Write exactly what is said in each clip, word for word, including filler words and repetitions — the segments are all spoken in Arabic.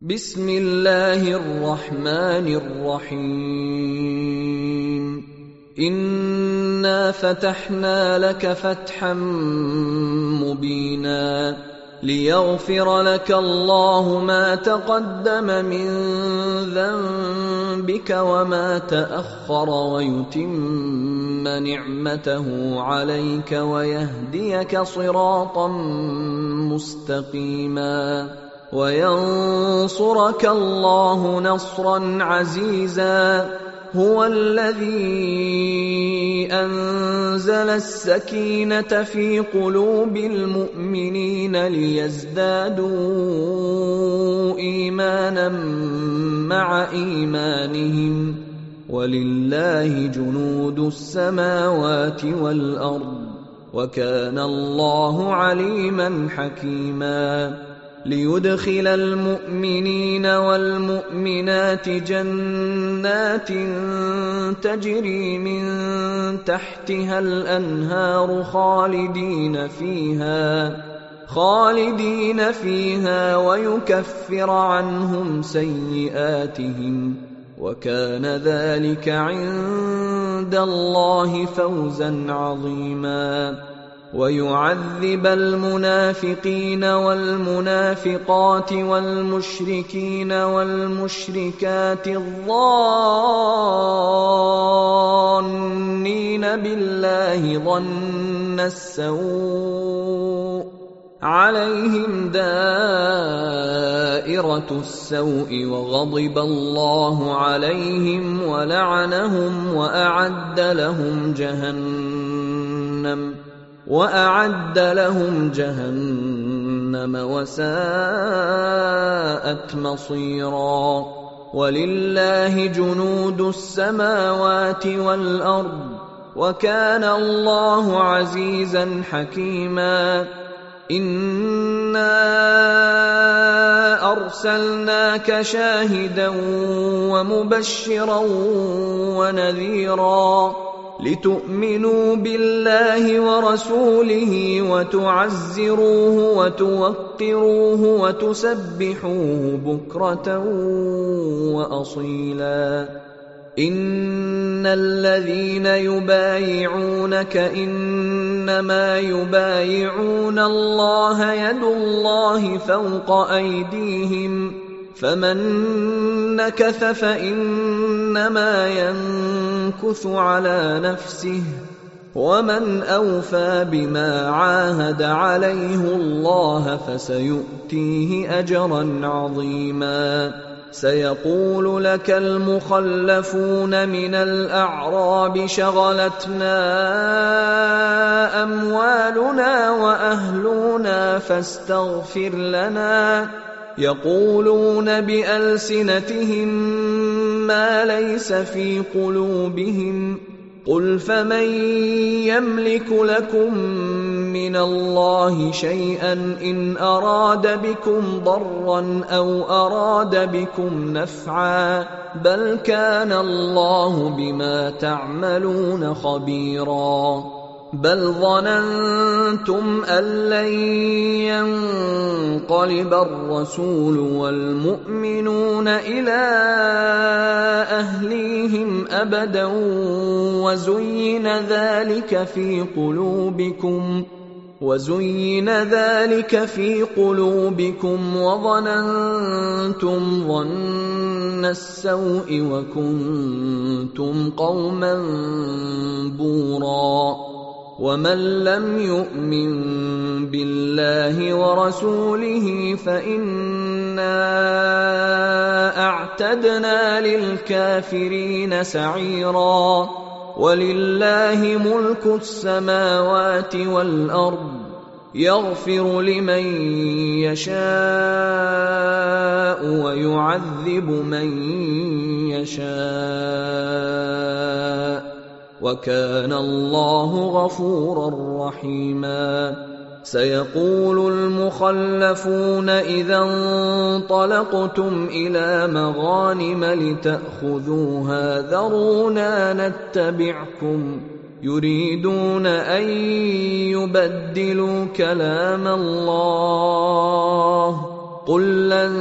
بسم الله الرحمن الرحيم إنا فتحنا لك فتحا مبينا ليغفر لك الله ما تقدم من ذنبك وما تأخر ويتم نعمته عليك ويهديك صراطا مستقيما وينصرك الله نصرا عزيزا هو الذي أنزل السكينة في قلوب المؤمنين ليزدادوا إيمانا مع إيمانهم ولله جنود السماوات والأرض وكان الله عليما حكيما ليدخل المؤمنين والمؤمنات جنات تجري من تحتها الأنهار خالدين فيها خالدين فيها ويكفر عنهم سيئاتهم وكان ذلك عند الله فوزا عظيما ويعذب المنافقين والمنافقات والمشركين والمشركات الظانين بالله ظن السوء عليهم دائرة السوء وغضب الله عليهم ولعنهم وأعد لهم جهنم وأعد لهم جهنم وساءت مصيرا ولله جنود السماوات والأرض وكان الله عزيزا حكيما إنا أرسلناك شاهدا ومبشرا ونذيرا لتؤمنوا بالله ورسوله وتعزروه وتوقروه وتسبحوه بكرة وأصيلا إن الذين يبايعونك إنما يبايعون الله يد الله فوق أيديهم فمن نكث فإنما ينكث على نفسه ومن أوفى بما عاهد عليه الله فسيؤتيه أجرا عظيما سيقول لك المخلفون من الأعراب شغلتنا أموالنا وأهلنا فاستغفر لنا يقولون بألسنتهم ما ليس في قلوبهم قل فمن يملك لكم من الله شيئا إن أراد بكم ضرا أو أراد بكم نفعا بل كان الله بما تعملون خبيرا بل ظننتم أن لن ينقلب الرسول والمؤمنون إلى أهليهم أبدا وزين ذلك في قلوبكم وزين ذلك في قلوبكم وظننتم ظن السوء وكنتم قوما بورا ومن لم يؤمن بالله ورسوله فإنا أعتدنا للكافرين سعيرا ولله ملك السماوات والأرض يغفر لمن يشاء ويعذب من يشاء وكان الله غفورا رحيما سيقول المخلفون إذا انطلقتم إلى مغانم لتأخذوها ذرونا نتبعكم يريدون أن يبدلوا كلام الله قل لن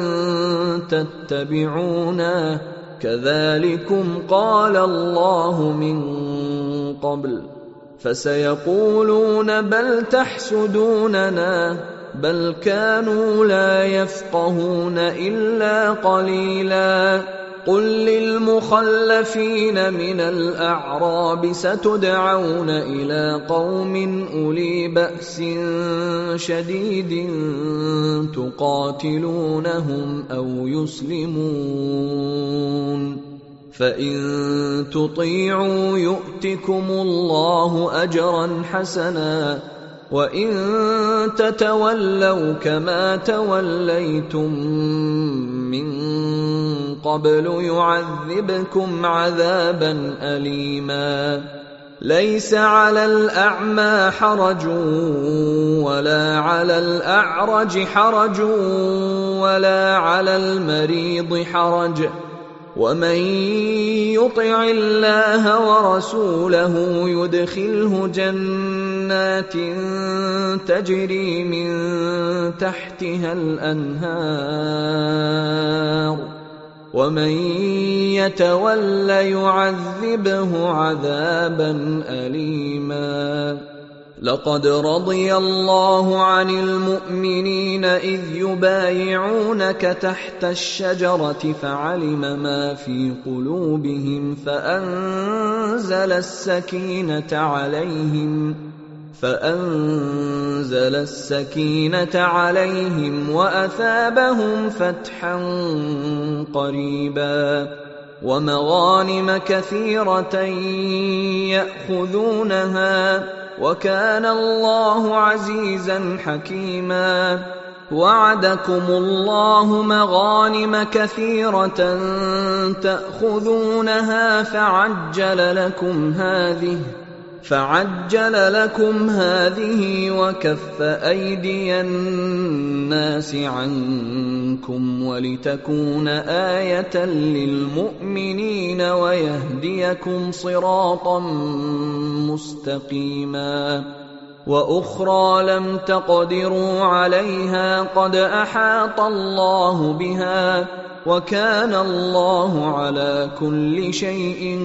تتبعونا كذلكم قال الله من قبل فسيقولون بل تحسدوننا بل كانوا لا يفقهون إلا قليلا قل للمخلفين من الأعراب ستدعون إلى قوم أولي بأس شديد تقاتلونهم أو يسلمون فإن تطيعوا يؤتكم الله أجرا حسنا وإن تتولوا كما توليتم من قبل يعذبكم عذابا أليما ليس على الأعمى حرج ولا على الأعرج حرج ولا على المريض حرج ومن يطع الله ورسوله يدخله جنات تجري من تحتها الأنهار ومن يتول يعذبه عذابا أليما لقد رضي الله عن المؤمنين إذ يبايعونك تحت الشجرة فعلم ما في قلوبهم فأنزل السكينة عليهم فأنزل السكينة عليهم وأثابهم فتحا قريبا ومغانم كثيرة يأخذونها وكان الله عزيزا حكيما وعدكم الله مغانم كثيرة تأخذونها فعجل لكم هذه فعجل لكم هذه وكف أيدي الناس عنكم ولتكون آية للمؤمنين ويهديكم صراطا مستقيما وأخرى لم تقدروا عليها قد أحاط الله بها وكان الله على كل شيء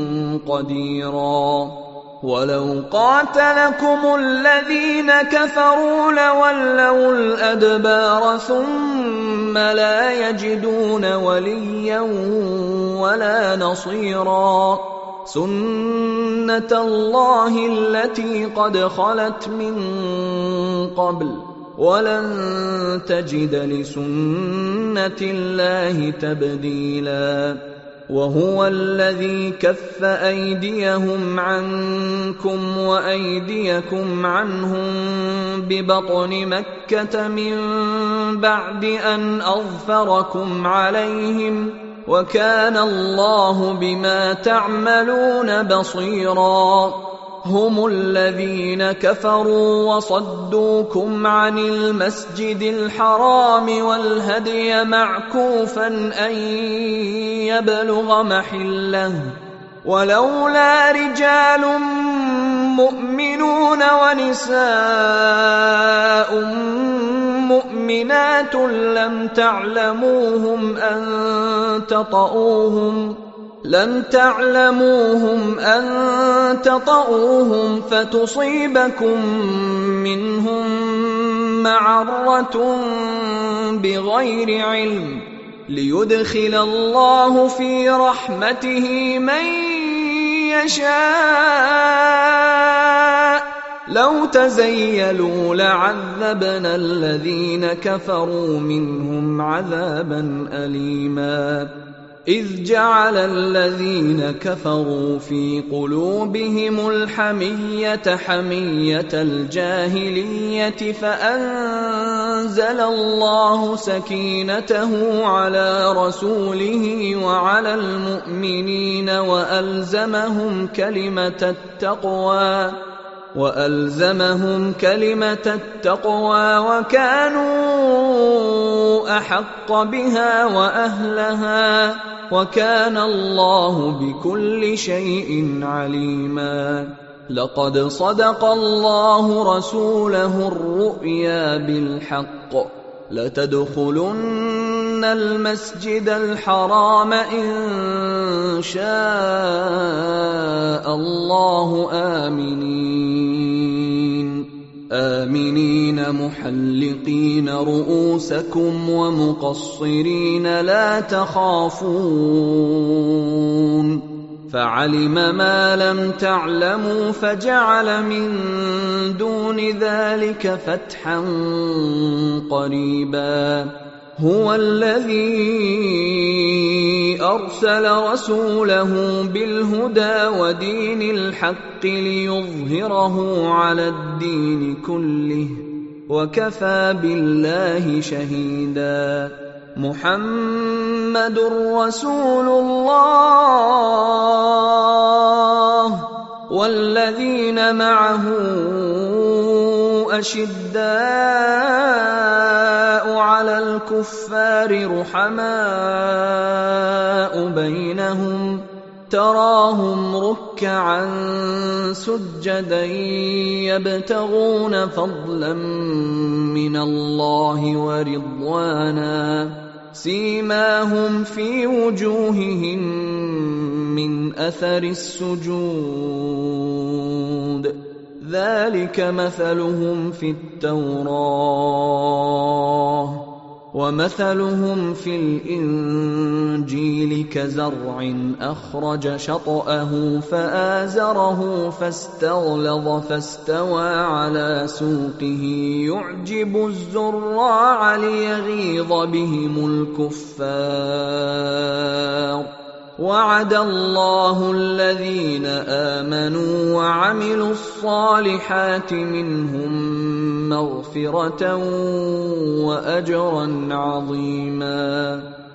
قديرا ولو قاتلكم الذين كفروا لولوا الأدبار ثم لا يجدون وليا ولا نصيرا سنة الله التي قد خلت من قبل ولن تجد لسنة الله تبديلا وهو الذي كف أيديهم عنكم وأيديكم عنهم ببطن مكة من بعد أن أظفركم عليهم وكان الله بما تعملون بصيرا هم الذين كفروا وصدوكم عن المسجد الحرام والهدي معكوفا أن يبلغ محله ولولا رجال مؤمنون ونساء مؤمنات لم تعلموهم أن تطؤوهم لم تعلموهم أن تطؤوهم فتصيبكم منهم معرة بغير علم ليدخل الله في رحمته من يشاء لو تزيلوا لعذبنا الذين كفروا منهم عذابا أليما إذ جعل الذين كفروا في قلوبهم الحمية حمية الجاهلية فأنزل الله سكينته على رسوله وعلى المؤمنين وألزمهم كلمة التقوى وألزمهم كلمة التقوى وكانوا أحق بها وأهلها وكان الله بكل شيء عليما لقد صدق الله رسوله الرؤيا بالحق لتدخلن المسجد الحرام إن شاء الله آمنين آمنين محلقين رؤوسكم ومقصرين لا تخافون فعلم ما لم تعلموا فجعل من دون ذلك فتحا قريبا هو الذي أرسل رسوله بالهدى ودين الحق ليظهره على الدين كله وكفى بالله شهيدا محمد رسول الله والذين معه أشداء على الكفار رحماء بينهم تراهم ركعا سجدا يبتغون فضلا من الله ورضوانا سيماهم في وجوههم من أثر السجود ذلك مثلهم في التوراة ومثلهم في الإنجيل كزرع أخرج شطأه فآزره فاستغلظ فاستوى على سوقه يعجب الزراع ليغيظ بهم الكفار وعد الله الذين آمنوا وعملوا الصالحات منهم مغفرة وأجرا عظيما